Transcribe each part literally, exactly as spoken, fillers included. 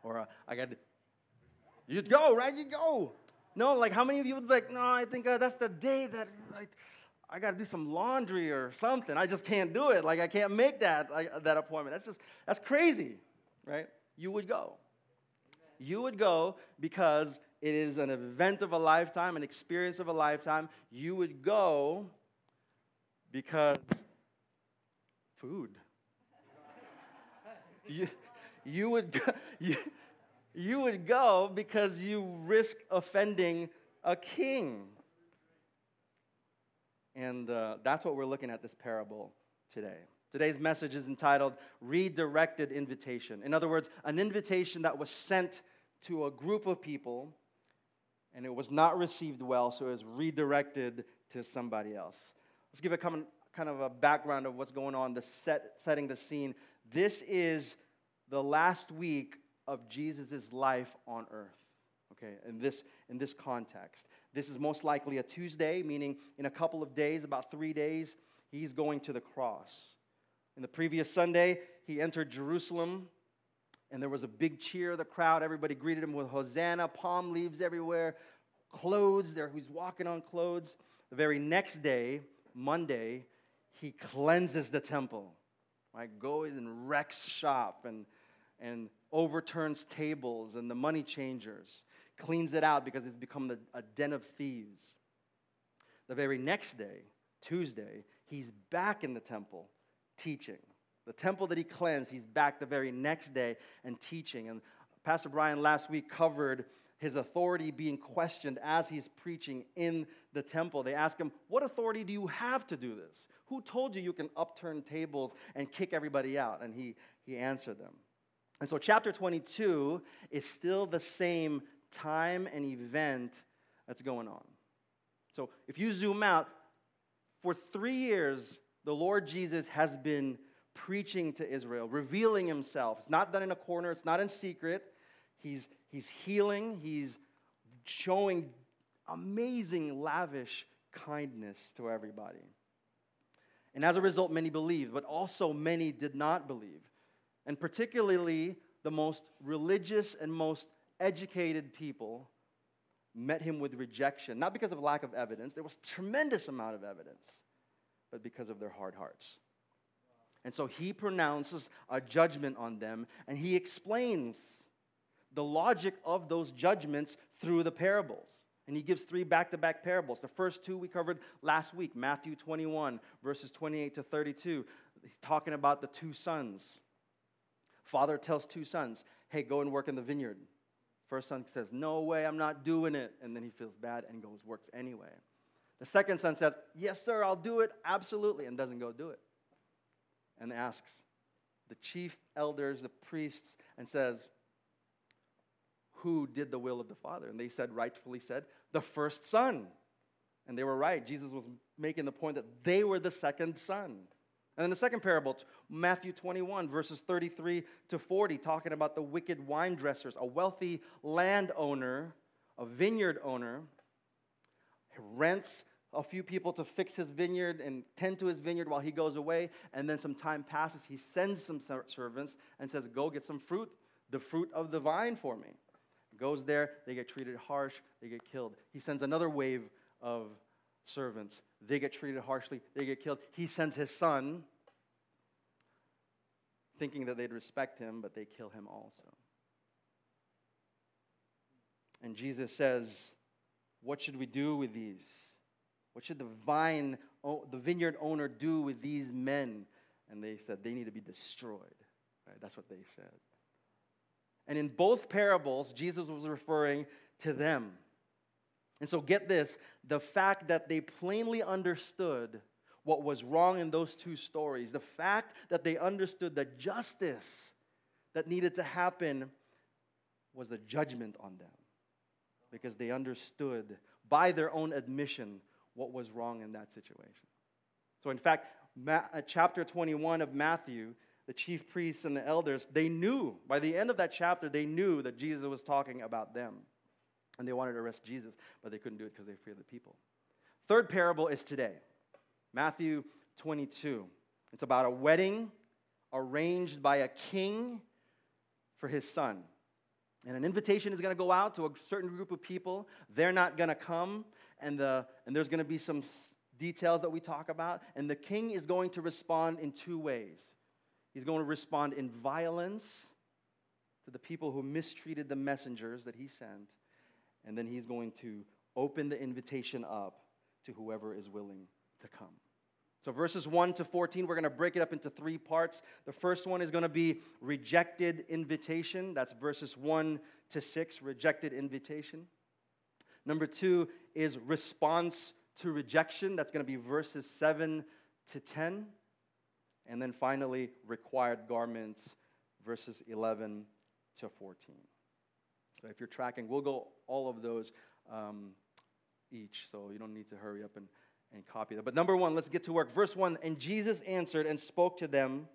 Or uh, I got to, you'd go, right? You'd go. No, like how many of you would be like, no, I think uh, that's the day that like, I got to do some laundry or something. I just can't do it. Like I can't make that, like, that appointment. That's just, that's crazy, right? You would go. You would go because it is an event of a lifetime, an experience of a lifetime. You would go because food. You, you would go, you, you would go because you risk offending a king. And uh, that's what we're looking at this parable today. Today's message is entitled Redirected Invitation. In other words, an invitation that was sent to a group of people and it was not received well, so it was redirected to somebody else. Let's give a kind of a background of what's going on, the set, setting the scene. This is the last week of Jesus' life on earth, okay, in this, in this context. This is most likely a Tuesday, meaning in a couple of days, about three days, he's going to the cross. In the previous Sunday, he entered Jerusalem, and there was a big cheer of the crowd. Everybody greeted him with Hosanna, palm leaves everywhere, clothes. There, he's walking on clothes. The very next day, Monday, he cleanses the temple, right? Goes and wrecks shop and, and overturns tables and the money changers, cleans it out because it's become the, a den of thieves. The very next day, Tuesday, he's back in the temple teaching. The temple that he cleansed, he's back the very next day and teaching. And Pastor Brian last week covered his authority being questioned as he's preaching in the temple. They ask him, what authority do you have to do this? Who told you you can upturn tables and kick everybody out? And he, he answered them. And so chapter twenty-two is still the same time and event that's going on. So if you zoom out, for three years, the Lord Jesus has been preaching to Israel, revealing himself. It's not done in a corner. It's not in secret. He's, he's healing. He's showing amazing, lavish kindness to everybody. And as a result, many believed, but also many did not believe. And particularly, the most religious and most educated people met him with rejection, not because of lack of evidence. There was a tremendous amount of evidence, but because of their hard hearts. And so he pronounces a judgment on them, and he explains the logic of those judgments through the parables. And he gives three back-to-back parables. The first two we covered last week, Matthew twenty-one, verses twenty-eight to thirty-two. He's talking about the two sons. Father tells two sons, hey, go and work in the vineyard. First son says, no way, I'm not doing it. And then he feels bad and goes works anyway. The second son says, yes, sir, I'll do it, absolutely, and doesn't go do it. And asks the chief elders, the priests, and says, who did the will of the Father? And they said, rightfully said, the first son. And they were right. Jesus was making the point that they were the second son. And then the second parable, Matthew twenty-one, verses thirty-three to forty, talking about the wicked wine dressers, a wealthy landowner, a vineyard owner, rents a few people to fix his vineyard and tend to his vineyard while he goes away, and then some time passes. He sends some servants and says, go get some fruit, the fruit of the vine for me. Goes there, they get treated harsh, they get killed. He sends another wave of servants. They get treated harshly, they get killed. He sends his son, thinking that they'd respect him, but they kill him also. And Jesus says, what should we do with these? What should the vine, the vineyard owner do with these men? And they said they need to be destroyed. Right? That's what they said. And in both parables, Jesus was referring to them. And so get this, the fact that they plainly understood what was wrong in those two stories, the fact that they understood the justice that needed to happen was a judgment on them. Because they understood by their own admission what was wrong in that situation. So in fact, Ma- chapter twenty-one of Matthew, the chief priests and the elders, they knew, by the end of that chapter, they knew that Jesus was talking about them. And they wanted to arrest Jesus, but they couldn't do it because they feared the people. Third parable is today, Matthew twenty-two. It's about a wedding arranged by a king for his son. And an invitation is going to go out to a certain group of people. They're not going to come, and, the, and there's going to be some details that we talk about. And the king is going to respond in two ways. He's going to respond in violence to the people who mistreated the messengers that he sent. And then he's going to open the invitation up to whoever is willing to come. So verses one to fourteen, we're going to break it up into three parts. The first one is going to be rejected invitation. That's verses one to six, rejected invitation. Number two is response to rejection. That's going to be verses seven to ten. And then finally, required garments, verses eleven to fourteen. So if you're tracking, we'll go all of those um, each, so you don't need to hurry up and, and copy that. But number one, let's get to work. Verse one, and Jesus answered and spoke to them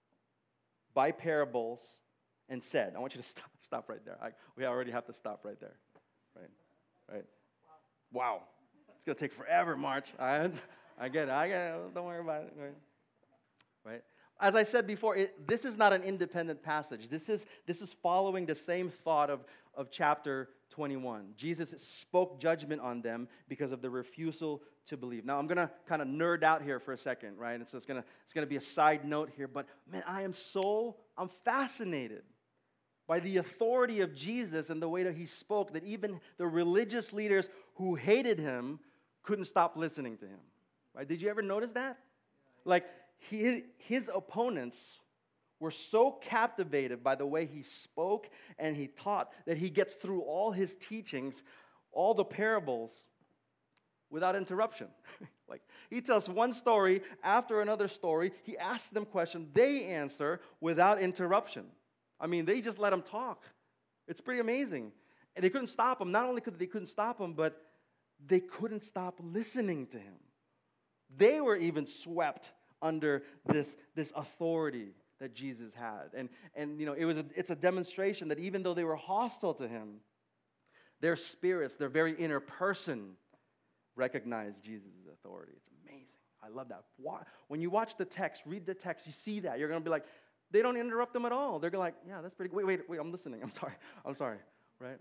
by parables and said, I want you to stop, stop right there. I, we already have to stop right there. Right, right. Wow. It's going to take forever, March. I, I get it. I get it. Don't worry about it. Right. Right. As I said before, it, this is not an independent passage. This is, this is following the same thought of, of chapter twenty-one. Jesus spoke judgment on them because of the refusal to believe. Now, I'm going to kind of nerd out here for a second, right? And so it's going to it's going to be a side note here. But, man, I am so, I'm fascinated by the authority of Jesus and the way that he spoke, that even the religious leaders who hated him couldn't stop listening to him. Right? Did you ever notice that? Like, He, his opponents were so captivated by the way he spoke and he taught that he gets through all his teachings, all the parables, without interruption. Like, he tells one story after another story. He asks them questions. They answer without interruption. I mean, they just let him talk. It's pretty amazing. And they couldn't stop him. Not only could they couldn't stop him, but they couldn't stop listening to him. They were even swept under this, this authority that Jesus had. And, and you know, it was a, it's a demonstration that even though they were hostile to him, their spirits, their very inner person, recognized Jesus' authority. It's amazing. I love that. When you watch the text, read the text, you see that. You're going to be like, they don't interrupt them at all. They're like, yeah, that's pretty good. Wait, wait, wait, I'm listening. I'm sorry. I'm sorry. Right?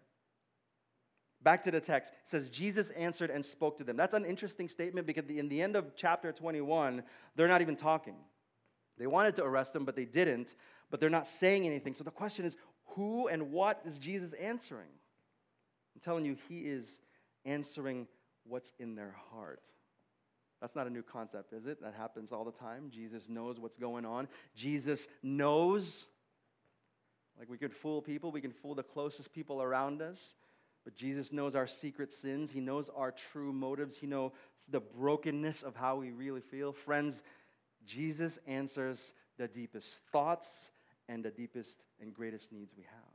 Back to the text. It says, Jesus answered and spoke to them. That's an interesting statement because in the end of chapter twenty-one, they're not even talking. They wanted to arrest him, but they didn't. But they're not saying anything. So the question is, who and what is Jesus answering? I'm telling you, he is answering what's in their heart. That's not a new concept, is it? That happens all the time. Jesus knows what's going on. Jesus knows. Like, we could fool people. We can fool the closest people around us. But Jesus knows our secret sins. He knows our true motives. He knows the brokenness of how we really feel. Friends, Jesus answers the deepest thoughts and the deepest and greatest needs we have.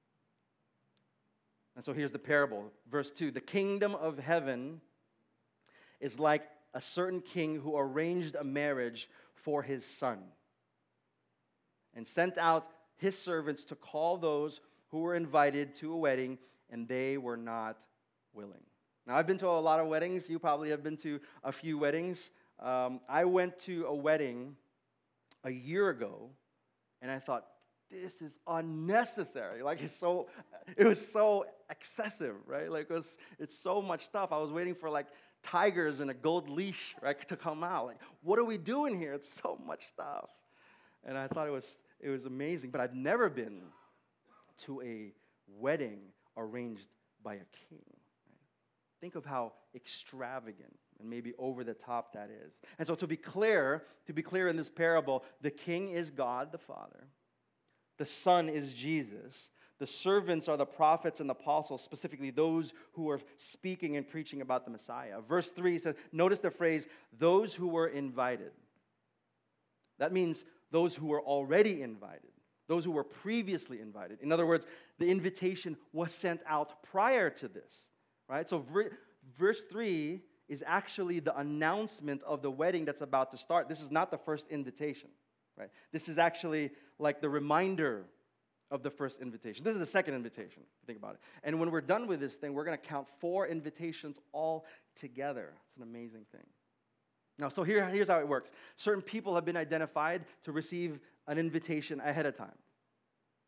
And so here's the parable. Verse two, the kingdom of heaven is like a certain king who arranged a marriage for his son and sent out his servants to call those who were invited to a wedding, and they were not willing. Now, I've been to a lot of weddings. You probably have been to a few weddings. Um, I went to a wedding a year ago, and I thought, this is unnecessary. Like, it's so, it was so excessive, right? Like, it was, it's so much stuff. I was waiting for, like, tigers and a gold leash, right, to come out. Like, what are we doing here? It's so much stuff. And I thought it was, it was amazing. But I've never been to a wedding arranged by a king. Right? Think of how extravagant and maybe over the top that is. And so to be clear, to be clear in this parable, the king is God the Father. The Son is Jesus. The servants are the prophets and the apostles, specifically those who are speaking and preaching about the Messiah. Verse three says, notice the phrase, those who were invited. That means those who were already invited. Those who were previously invited. In other words, the invitation was sent out prior to this, right? So verse three is actually the announcement of the wedding that's about to start. This is not the first invitation, right? This is actually like the reminder of the first invitation. This is the second invitation, if you think about it. And when we're done with this thing, we're going to count four invitations all together. It's an amazing thing. Now, so here, here's how it works. Certain people have been identified to receive an invitation ahead of time.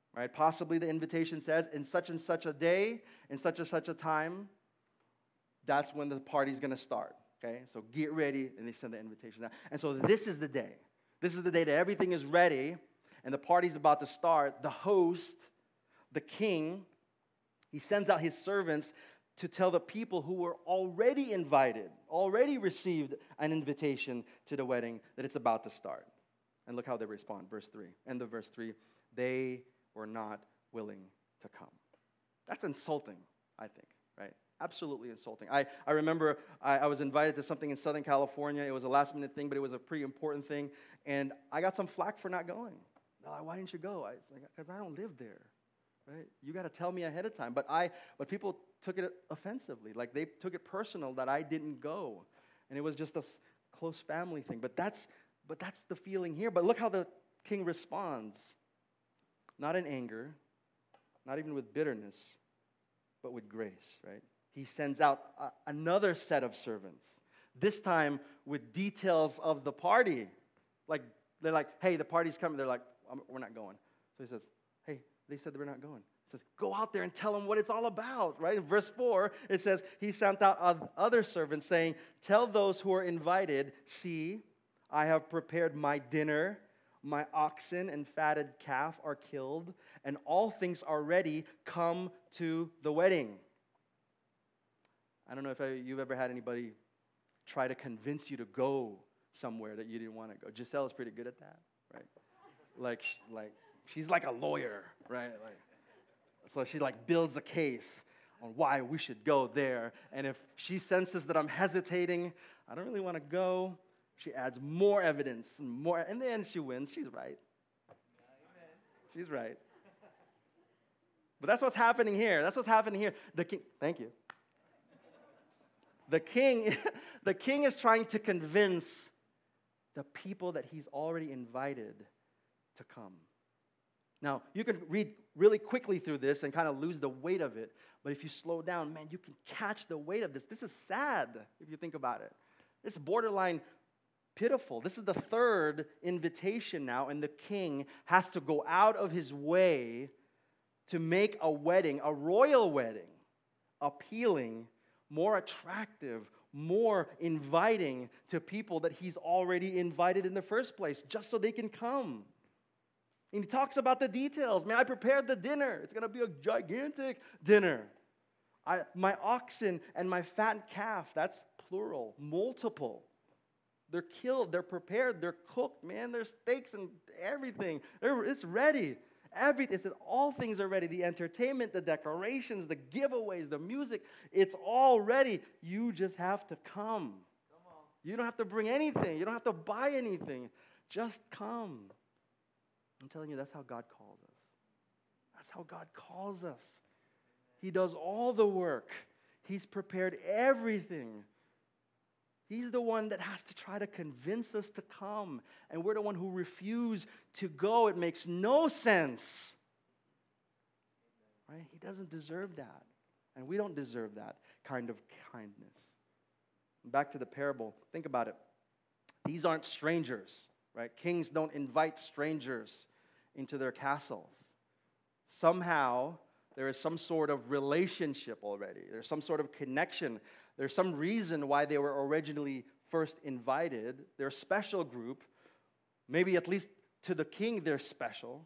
right? Possibly the invitation says, in such and such a day, in such and such a time, that's when the party's going to start, okay? So get ready, and they send the invitation out. And so this is the day. This is the day that everything is ready, and the party's about to start. The host, the king, he sends out his servants to tell the people who were already invited, already received an invitation to the wedding, that it's about to start. And look how they respond, verse three. End of verse three. They were not willing to come. That's insulting, I think, right? Absolutely insulting. I, I remember I, I was invited to something in Southern California. It was a last-minute thing, but it was a pretty important thing. And I got some flack for not going. They're like, why didn't you go? I was like, because I don't live there, right? You got to tell me ahead of time. But I, but people took it offensively. Like, they took it personal that I didn't go. And it was just a close family thing. But that's, but that's the feeling here. But look how the king responds. Not in anger, not even with bitterness, but with grace, right? He sends out a, another set of servants, this time with details of the party. Like, they're like, hey, the party's coming. They're like, we're not going. So he says, hey, they said they were not going. He says, go out there and tell them what it's all about, right? In verse four, it says, he sent out other servants saying, tell those who are invited, see, I have prepared my dinner. My oxen and fatted calf are killed, and all things are ready. Come to the wedding. I don't know if you've ever had anybody try to convince you to go somewhere that you didn't want to go. Giselle is pretty good at that, right? Like, like she's like a lawyer, right? Like, so she like builds a case on why we should go there. And if she senses that I'm hesitating, I don't really want to go, she adds more evidence and more, and then she wins. She's right. She's right. But that's what's happening here. That's what's happening here. The king, thank you. The king, the king is trying to convince the people that he's already invited to come. Now, you can read really quickly through this and kind of lose the weight of it, but if you slow down, man, you can catch the weight of this. This is sad, if you think about it. It's borderline pitiful. This is the third invitation now, and the king has to go out of his way to make a wedding, a royal wedding, appealing, more attractive, more inviting to people that he's already invited in the first place, just so they can come. And he talks about the details. Man, I prepared the dinner. It's going to be a gigantic dinner. I, my oxen and my fat calf, that's plural, multiple. They're killed, they're prepared, they're cooked, man. There's steaks and everything. They're, it's ready. Everything. It said all things are ready. The entertainment, the decorations, the giveaways, the music, it's all ready. You just have to come. Come on. You don't have to bring anything. You don't have to buy anything. Just come. I'm telling you, that's how God calls us. That's how God calls us. He does all the work. He's prepared everything. He's the one that has to try to convince us to come. And we're the one who refuse to go. It makes no sense. Right? He doesn't deserve that. And we don't deserve that kind of kindness. Back to the parable. Think about it. These aren't strangers. Right? Kings don't invite strangers into their castles. Somehow, there is some sort of relationship already. There's some sort of connection. There's some reason why they were originally first invited. They're a special group. Maybe at least to the king they're special.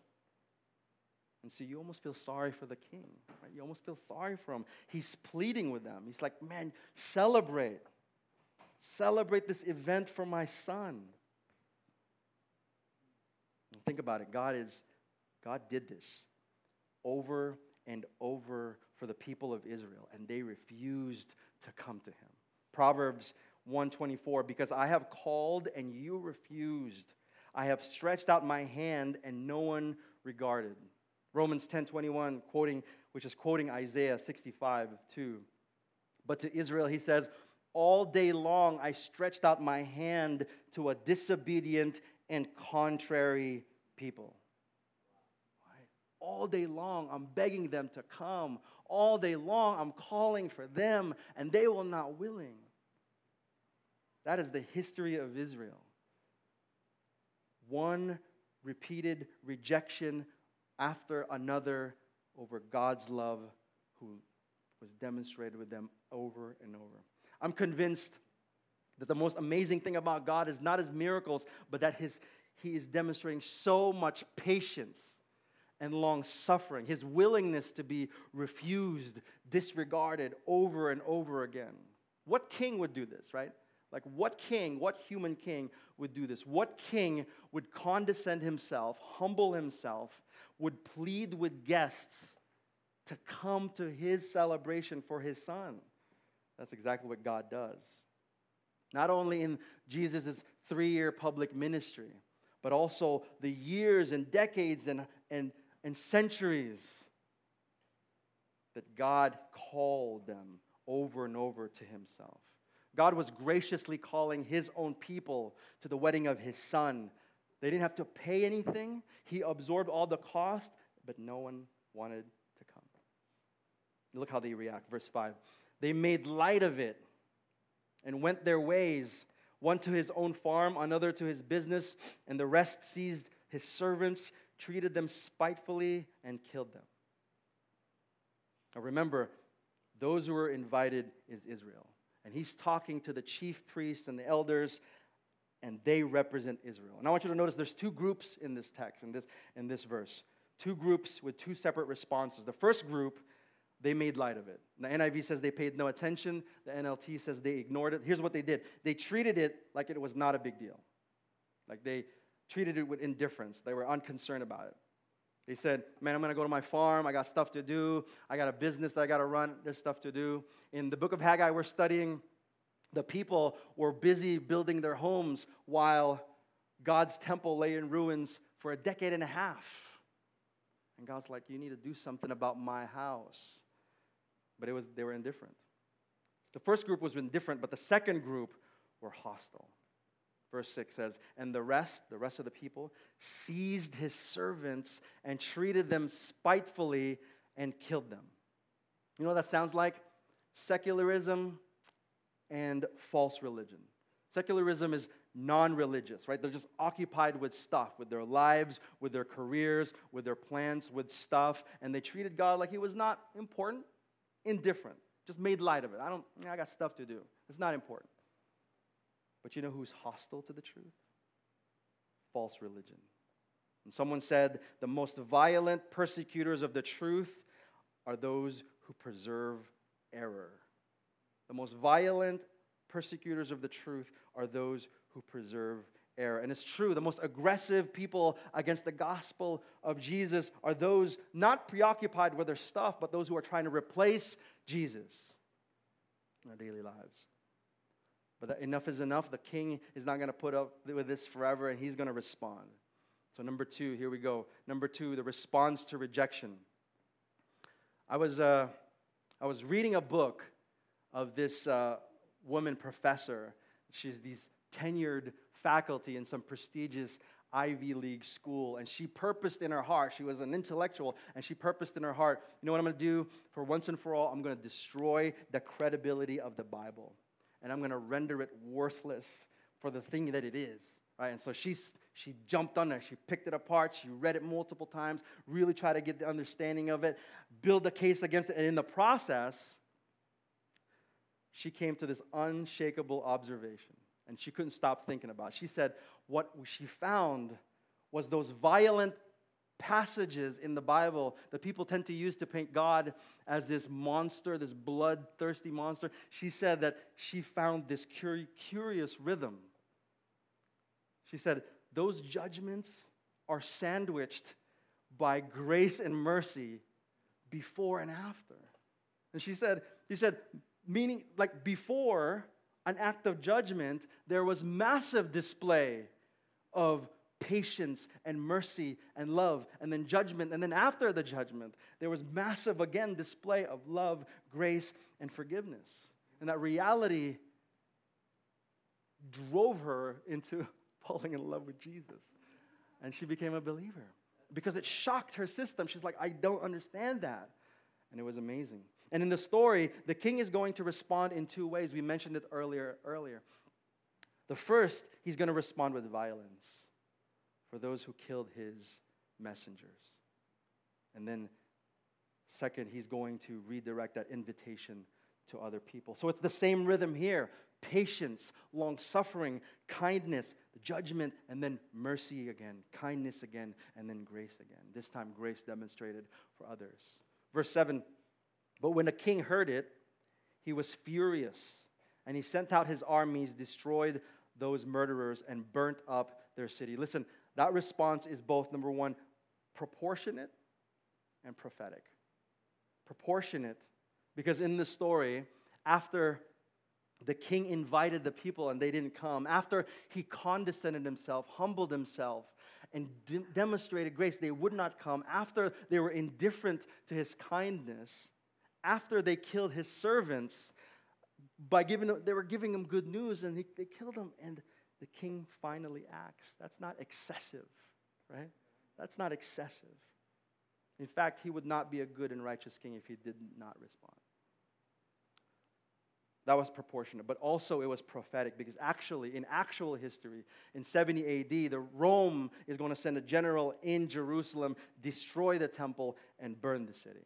And so you almost feel sorry for the king. Right? You almost feel sorry for him. He's pleading with them. He's like, man, celebrate. Celebrate this event for my son. And think about it. God is, God did this over and over for the people of Israel, and they refused to come to him. Proverbs one twenty-four, because I have called and you refused. I have stretched out my hand and no one regarded. Romans ten twenty-one, quoting, which is quoting Isaiah sixty-five two. But to Israel he says, all day long I stretched out my hand to a disobedient and contrary people. All day long, I'm begging them to come. All day long, I'm calling for them, and they will not willing. That is the history of Israel. One repeated rejection after another over God's love who was demonstrated with them over and over. I'm convinced that the most amazing thing about God is not his miracles, but that his, he is demonstrating so much patience and long-suffering, his willingness to be refused, disregarded over and over again. What king would do this, right? Like what king, what human king would do this? What king would condescend himself, humble himself, would plead with guests to come to his celebration for his son? That's exactly what God does. Not only in Jesus' three-year public ministry, but also the years and decades and, and, and centuries that God called them over and over to himself. God was graciously calling his own people to the wedding of his son. They didn't have to pay anything. He absorbed all the cost, but no one wanted to come. Look how they react. Verse five. They made light of it and went their ways, one to his own farm, another to his business, and the rest seized his servants, treated them spitefully, and killed them. Now remember, those who were invited is Israel. And he's talking to the chief priests and the elders, and they represent Israel. And I want you to notice there's two groups in this text, in this, in this verse. Two groups with two separate responses. The first group, they made light of it. The N I V says they paid no attention. The N L T says they ignored it. Here's what they did. They treated it like it was not a big deal. Like they treated it with indifference. They were unconcerned about it. They said, man, I'm going to go to my farm. I got stuff to do. I got a business that I got to run. There's stuff to do. In the book of Haggai, we're studying the people were busy building their homes while God's temple lay in ruins for a decade and a half. And God's like, you need to do something about my house. But it was they were indifferent. The first group was indifferent, but the second group were hostile. Verse six says, and the rest, the rest of the people, seized his servants and treated them spitefully and killed them. You know what that sounds like? Secularism and false religion. Secularism is non-religious, right? They're just occupied with stuff, with their lives, with their careers, with their plans, with stuff, and they treated God like he was not important, indifferent, just made light of it. I don't, I got stuff to do. It's not important. But you know who's hostile to the truth? False religion. And someone said, the most violent persecutors of the truth are those who preserve error. The most violent persecutors of the truth are those who preserve error. And it's true, the most aggressive people against the gospel of Jesus are those not preoccupied with their stuff, but those who are trying to replace Jesus in our daily lives. But that enough is enough. The king is not going to put up with this forever, and he's going to respond. So number two, here we go. Number two, the response to rejection. I was uh, I was reading a book of this uh, woman professor. She's these tenured faculty in some prestigious Ivy League school, and she purposed in her heart, she was an intellectual, and she purposed in her heart, you know what I'm going to do? For once and for all, I'm going to destroy the credibility of the Bible. And I'm going to render it worthless for the thing that it is, right? And so she's, she jumped on there. She picked it apart. She read it multiple times, really tried to get the understanding of it, build a case against it. And in the process, she came to this unshakable observation, and she couldn't stop thinking about it. She said what she found was those violent passages in the Bible that people tend to use to paint God as this monster, this bloodthirsty monster. She said that she found this curi- curious rhythm. She said, those judgments are sandwiched by grace and mercy before and after. And she said, she said, meaning like before an act of judgment, there was massive display of patience and mercy and love, and then judgment, and then after the judgment, there was massive, again, display of love, grace, and forgiveness. And that reality drove her into falling in love with Jesus. And she became a believer because it shocked her system. She's like, I don't understand that. And it was amazing. And in the story, the king is going to respond in two ways. We mentioned it earlier. earlier. The first, he's going to respond with violence for those who killed his messengers. And then, second, he's going to redirect that invitation to other people. So it's the same rhythm here. Patience, long-suffering, kindness, judgment, and then mercy again, kindness again, and then grace again. This time, grace demonstrated for others. Verse seven, but when the king heard it, he was furious, and he sent out his armies, destroyed those murderers, and burnt up their city. Listen, that response is both, number one, proportionate and prophetic. Proportionate, because in the story, after the king invited the people and they didn't come, after he condescended himself, humbled himself, and de- demonstrated grace, they would not come, after they were indifferent to his kindness, after they killed his servants, by giving them, they were giving him good news, and he, they killed him, and the king finally acts. That's not excessive, right? That's not excessive. In fact, he would not be a good and righteous king if he did not respond. That was proportionate, but also it was prophetic, because actually, in actual history, in seventy A D, the Rome is going to send a general in Jerusalem, destroy the temple, and burn the city.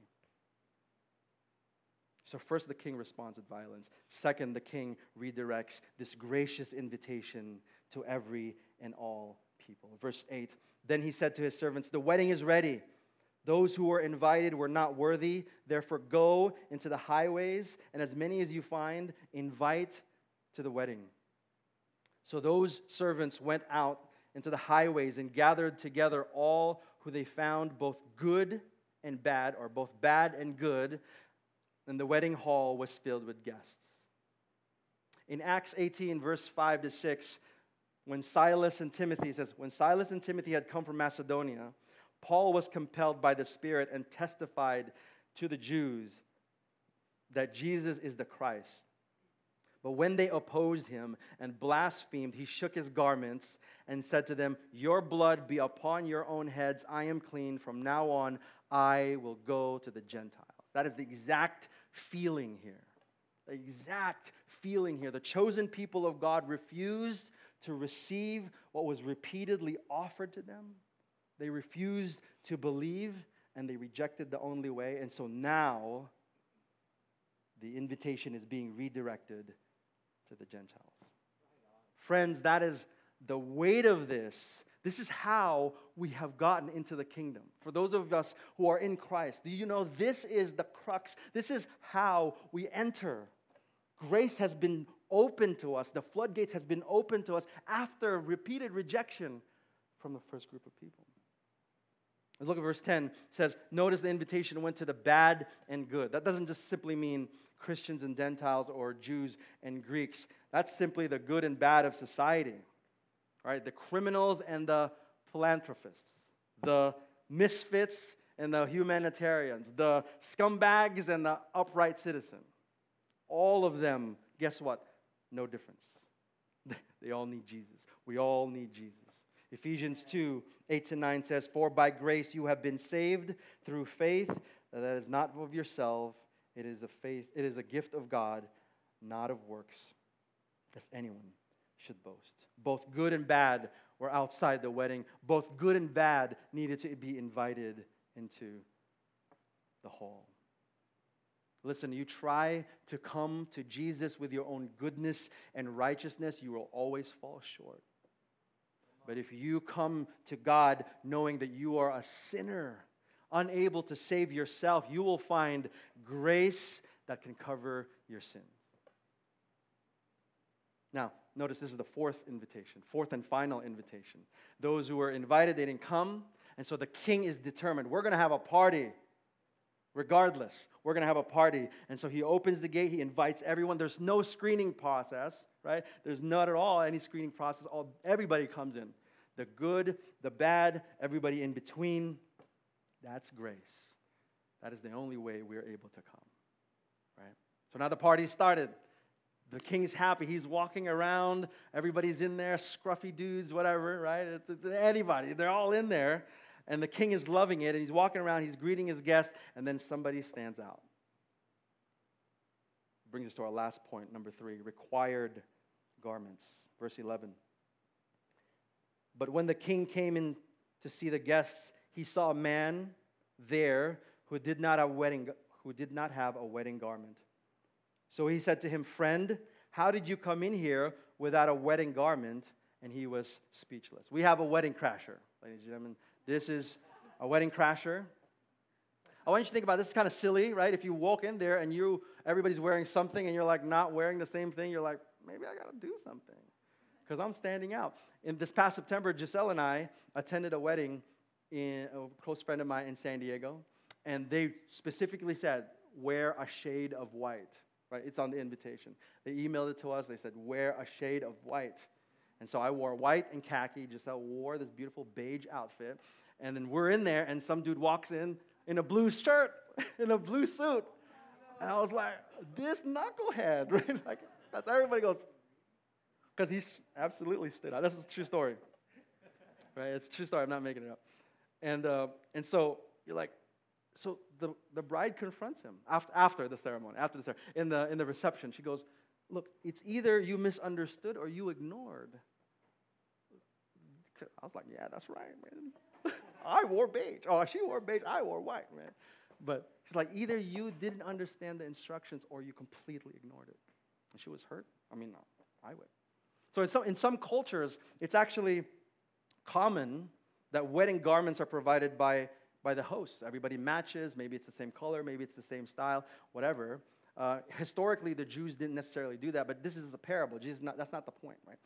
So first, the king responds with violence. Second, the king redirects this gracious invitation to every and all people. Verse eight, then he said to his servants, the wedding is ready. Those who were invited were not worthy. Therefore, go into the highways, and as many as you find, invite to the wedding. So those servants went out into the highways and gathered together all who they found, both good and bad, or both bad and good, and the wedding hall was filled with guests. In Acts eighteen, verse five to six, when Silas and Timothy, it says, when Silas and Timothy had come from Macedonia, Paul was compelled by the Spirit and testified to the Jews that Jesus is the Christ. But when they opposed him and blasphemed, he shook his garments and said to them, your blood be upon your own heads. I am clean. From now on, I will go to the Gentiles. That is the exact feeling here. The exact feeling here. The chosen people of God refused to receive what was repeatedly offered to them. They refused to believe, and they rejected the only way. And so now, the invitation is being redirected to the Gentiles. Friends, that is the weight of this. This is how we have gotten into the kingdom. For those of us who are in Christ, do you know this is the crux? This is how we enter. Grace has been open to us. The floodgates has been open to us after repeated rejection from the first group of people. Let's look at verse ten. It says, notice the invitation went to the bad and good. That doesn't just simply mean Christians and Gentiles or Jews and Greeks. That's simply the good and bad of society. All right, the criminals and the philanthropists, the misfits and the humanitarians, the scumbags and the upright citizen. All of them, guess what? No difference. They all need Jesus. We all need Jesus. Ephesians two, eight to nine says, for by grace you have been saved through faith, that is not of yourself, it is a faith, it is a gift of God, not of works, lest anyone should boast. Both good and bad were outside the wedding. Both good and bad needed to be invited into the hall. Listen, you try to come to Jesus with your own goodness and righteousness, you will always fall short. But if you come to God knowing that you are a sinner, unable to save yourself, you will find grace that can cover your sins. Now, notice this is the fourth invitation, fourth and final invitation. Those who were invited, they didn't come, and so the king is determined. We're going to have a party. Regardless, we're going to have a party. And so he opens the gate, he invites everyone. There's no screening process, right? There's not at all any screening process. All, everybody comes in. The good, the bad, everybody in between. That's grace. That is the only way we're able to come, right? So now the party started. The king's happy. He's walking around. Everybody's in there, scruffy dudes, whatever, right? It's, it's anybody. They're all in there. And the king is loving it, and he's walking around, he's greeting his guests, and then somebody stands out. Brings us to our last point, number three, required garments. Verse eleven. But when the king came in to see the guests, he saw a man there who did not have wedding who did not have a wedding garment. So he said to him, "Friend, how did you come in here without a wedding garment?" And he was speechless. We have a wedding crasher, ladies and gentlemen. This is a wedding crasher. I want you to think about this. It's kind of silly, right? If you walk in there and you everybody's wearing something and you're like not wearing the same thing, you're like, maybe I got to do something because I'm standing out. In this past September, Giselle and I attended a wedding in a close friend of mine in San Diego, and they specifically said, wear a shade of white, right? It's on the invitation. They emailed it to us. They said, wear a shade of white. And so I wore white and khaki. Giselle wore this beautiful beige outfit. And then we're in there, and some dude walks in in a blue shirt, in a blue suit. And I was like, this knucklehead, right? Like, that's everybody goes, because he absolutely stood out. This is a true story, right? It's a true story. I'm not making it up. And uh, and so you're like, so the, the bride confronts him after, after the ceremony, after the ceremony, in the in the reception. She goes, look, it's either you misunderstood or you ignored. I was like, yeah, that's right, man. I wore beige. Oh, she wore beige. I wore white, man. But she's like, either you didn't understand the instructions or you completely ignored it. And she was hurt. I mean, I would. So in some, in some cultures, it's actually common that wedding garments are provided by, by the host. Everybody matches. Maybe it's the same color. Maybe it's the same style, whatever. Uh, historically, the Jews didn't necessarily do that, but this is a parable. Jesus, not, that's not the point, right?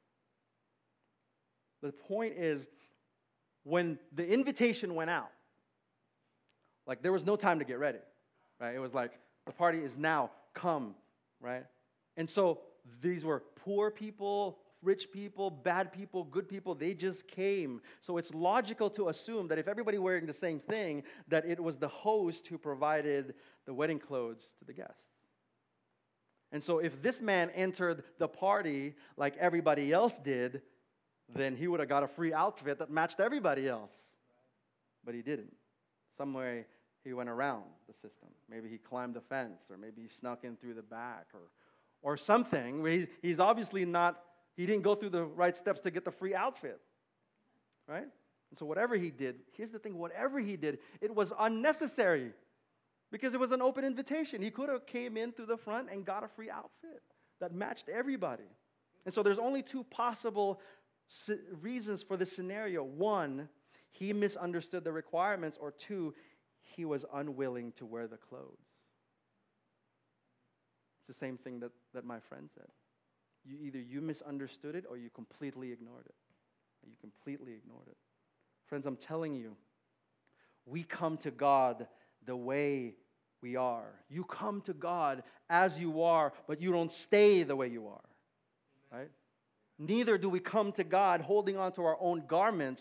The point is, when the invitation went out, like there was no time to get ready, right? It was like, the party is now, come, right? And so these were poor people, rich people, bad people, good people. They just came. So it's logical to assume that if everybody wearing the same thing, that it was the host who provided the wedding clothes to the guests. And so if this man entered the party like everybody else did, then he would have got a free outfit that matched everybody else. But he didn't. Some way he went around the system. Maybe he climbed the fence, or maybe he snuck in through the back, or or something. He, he's obviously not, he didn't go through the right steps to get the free outfit, right? And so whatever he did, here's the thing, whatever he did, it was unnecessary because it was an open invitation. He could have came in through the front and got a free outfit that matched everybody. And so there's only two possible reasons for this scenario. One, he misunderstood the requirements, or two, he was unwilling to wear the clothes. It's the same thing that, that my friend said. You either you misunderstood it or you completely ignored it. You completely ignored it. Friends, I'm telling you, we come to God the way we are. You come to God as you are, but you don't stay the way you are. Right? Neither do we come to God holding on to our own garments.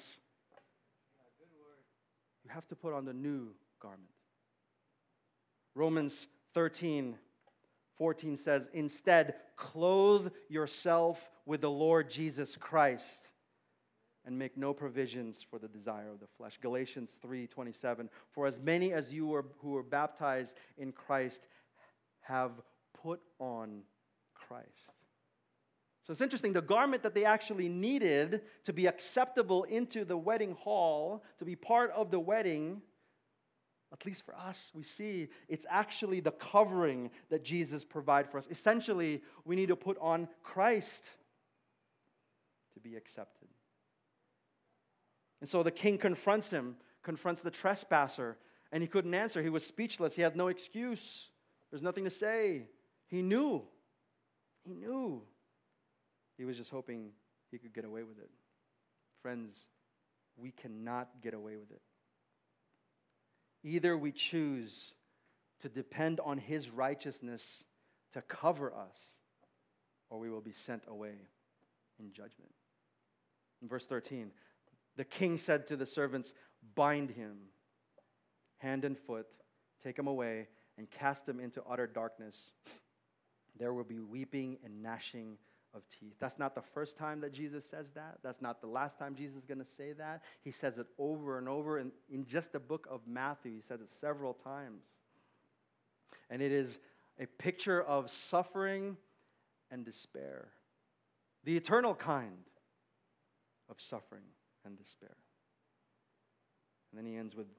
You have to put on the new garment. Romans thirteen fourteen says, instead, clothe yourself with the Lord Jesus Christ and make no provisions for the desire of the flesh. Galatians three twenty-seven, for as many as you were, who were baptized in Christ have put on Christ. So it's interesting, the garment that they actually needed to be acceptable into the wedding hall, to be part of the wedding, at least for us, we see it's actually the covering that Jesus provided for us. Essentially, we need to put on Christ to be accepted. And so the king confronts him, confronts the trespasser, and he couldn't answer. He was speechless. He had no excuse. There's nothing to say. He knew. He knew. He was just hoping he could get away with it. Friends, we cannot get away with it. Either we choose to depend on his righteousness to cover us, or we will be sent away in judgment. In verse thirteen, the king said to the servants, bind him hand and foot, take him away, and cast him into utter darkness. There will be weeping and gnashing of teeth. That's not the first time that Jesus says that. That's not the last time Jesus is going to say that. He says it over and over. And in just the book of Matthew, he says it several times. And it is a picture of suffering and despair. The eternal kind of suffering and despair. And then he ends with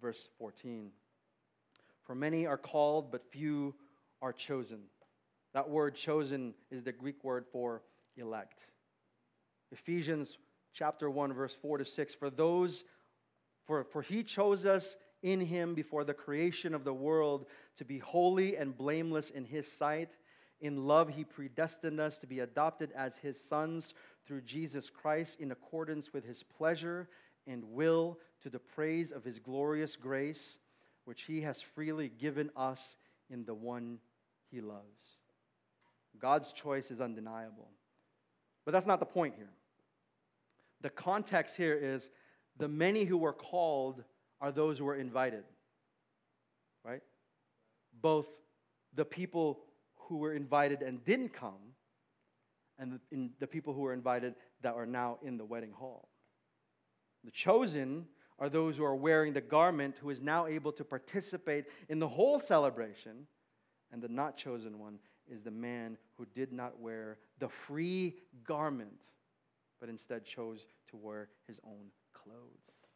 verse fourteen. For many are called, but few are chosen. That word chosen is the Greek word for elect. Ephesians chapter one, verse four to six. For those, for, for he chose us in him before the creation of the world to be holy and blameless in his sight. In love, he predestined us to be adopted as his sons through Jesus Christ in accordance with his pleasure and will, to the praise of his glorious grace, which he has freely given us in the one he loves. God's choice is undeniable. But that's not the point here. The context here is the many who were called are those who were invited. Right? Both the people who were invited and didn't come, and the, the people who were invited that are now in the wedding hall. The chosen are those who are wearing the garment, who is now able to participate in the whole celebration, and the not chosen one is the man who did not wear the free garment, but instead chose to wear his own clothes.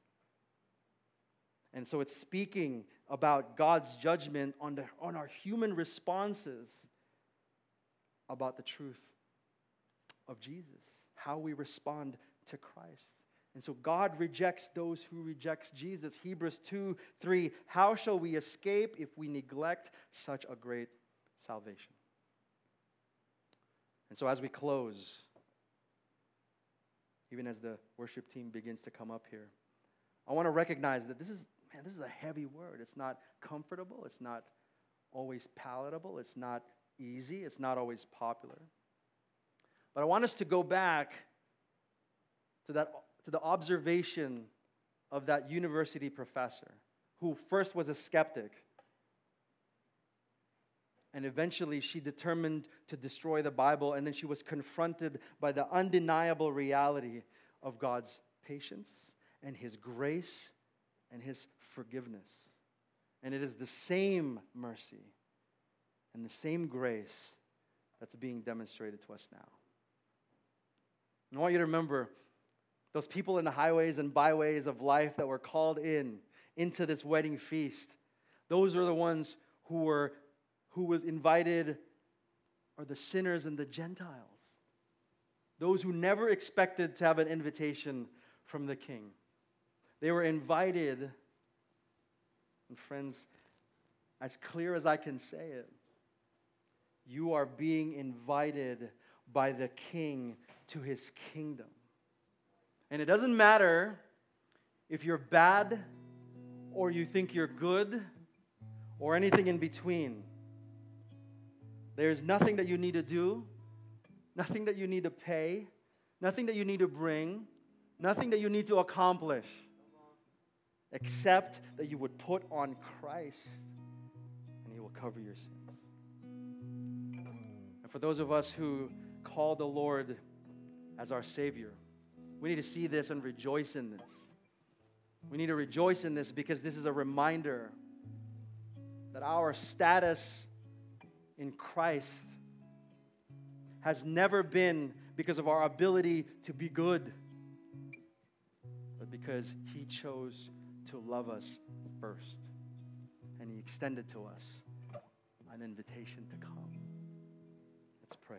And so it's speaking about God's judgment on, the, on our human responses about the truth of Jesus, how we respond to Christ. And so God rejects those who rejects Jesus. Hebrews two, three, how shall we escape if we neglect such a great salvation? And so as we close, even as the worship team begins to come up here, I want to recognize that this is, man, this is a heavy word. It's not comfortable. It's not always palatable. It's not easy. It's not always popular. But I want us to go back to that, to the observation of that university professor who first was a skeptic, and eventually she determined to destroy the Bible, and then she was confronted by the undeniable reality of God's patience and his grace and his forgiveness. And it is the same mercy and the same grace that's being demonstrated to us now. I want you to remember those people in the highways and byways of life that were called in into this wedding feast. Those are the ones who were who was invited are the sinners and the Gentiles. Those who never expected to have an invitation from the King. They were invited, and friends, as clear as I can say it, you are being invited by the King to his kingdom. And it doesn't matter if you're bad or you think you're good or anything in between. There's nothing that you need to do, nothing that you need to pay, nothing that you need to bring, nothing that you need to accomplish, except that you would put on Christ and he will cover your sins. And for those of us who call the Lord as our Savior, we need to see this and rejoice in this. We need to rejoice in this because this is a reminder that our status in Christ has never been because of our ability to be good, but because he chose to love us first. And he extended to us an invitation to come. Let's pray.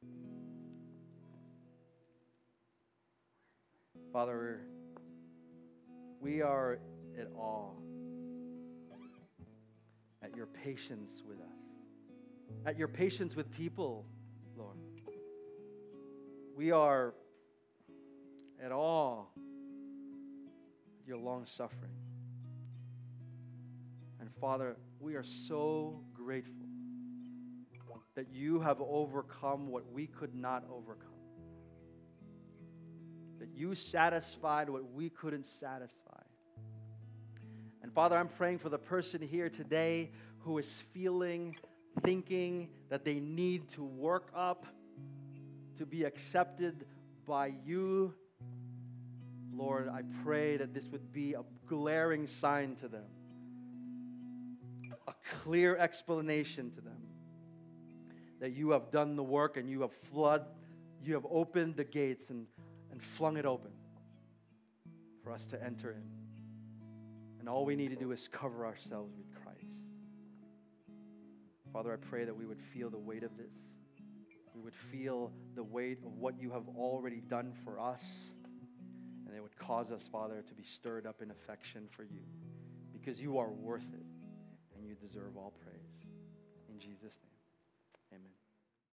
Father, we are at awe at your patience with us, at your patience with people, Lord. We are at awe at your long suffering. And Father, we are so grateful that you have overcome what we could not overcome. That you satisfied what we couldn't satisfy. And Father, I'm praying for the person here today who is feeling, thinking that they need to work up to be accepted by you. Lord, I pray that this would be a glaring sign to them, a clear explanation to them that you have done the work and you have flood, you have opened the gates and, and flung it open for us to enter in. And And all we need to do is cover ourselves with Christ. Father, I pray that we would feel the weight of this. We would feel the weight of what you have already done for us. And it would cause us, Father, to be stirred up in affection for you. Because you are worth it. And you deserve all praise. In Jesus' name, amen.